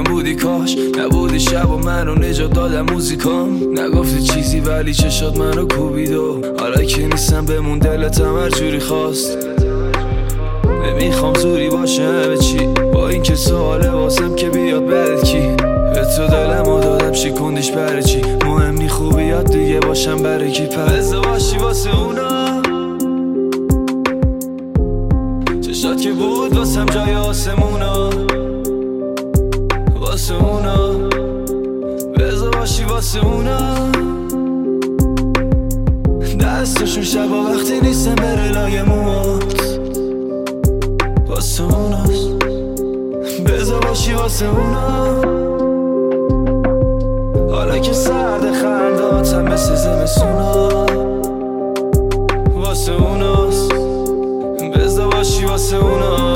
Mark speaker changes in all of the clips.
Speaker 1: میگم بودی کاش نبودی شب و منو نجات دادم موزیکام. نگفتی چیزی ولی چشات منو کوبید و حالا که نیستم بمون دلتم هر جوری خواست. نمیخوام زوری باشه همه چی، با این که سواله واسم که بیاد بعد کی. به تو دلمو دادم شکوندیش برای چی؟ مهم نی خوبیات دیگه باشم برای کی؟ پس باشی واسه اونا چشات که بود واسم جای آسمونا. واسه اونا بذار باشی واسه اونا. دستشون شبا وقتی نیستم بره لای موات. واسه اوناست بذار باشی واسه اونا. حالا که سرد خنداتم مثل زمستونا. واسه اوناست بذار باشی واسه اونا.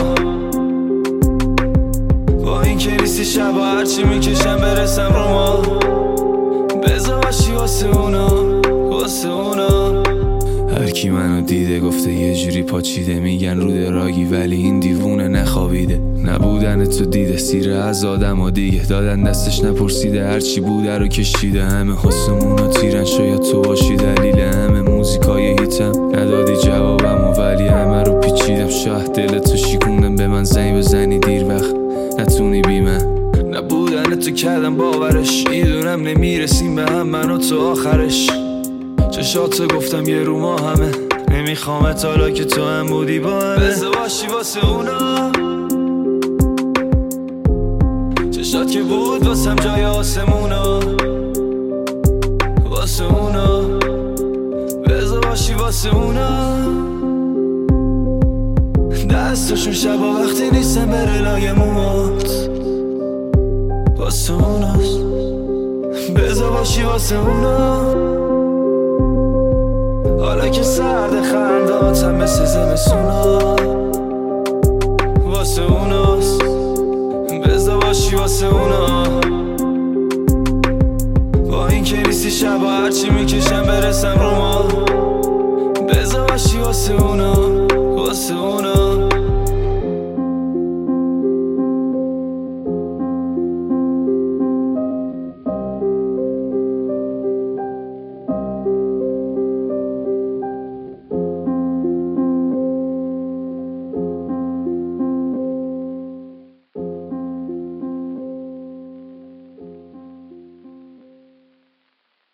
Speaker 1: با این که نیستی شبا هرچی میکشم برسم رو ما. بذار باشی واسه اونا. واسه اونا هر کی منو دیده گفته یه جوری پاچیده، میگن رو دراگی ولی این دیوونه نخوابیده. نبودن تو دیده سیره از آدم و دیگه، دادن دستش نپرسیده هرچی بوده رو کشیده. همه حسمونا تیرن شاید تو باشی دلیل همه موزیکای هیتم. ندادی جوابم و ولی همه رو پیچیدم. شاید دلتو شیکوندم به من زنگ بزنی دیر وقت نتونی بی من. نبودن تو کردم باورش، میدونم نمیرسیم به هم من و تو آخرش. چشاتو گفتم یه رو ما همه، نمیخوامت حالا که تو هم بودی با همه. بذار باشی واسه اونا چشات که بود واسم جای آسمونا. واسه اونا بذار باشی واسه اونا. دستشون شبا وقتی نیستم بره لای موات. واسه اوناست بذار باشی واسه اونا. حالا که سرد خنداتم مثل زمستونا. واسه اوناست بذار باشی واسه اونا. با این که نیستی شبا هرچی میکشم برسم رو ما. بذار باشی واسه اونا. واسه اونا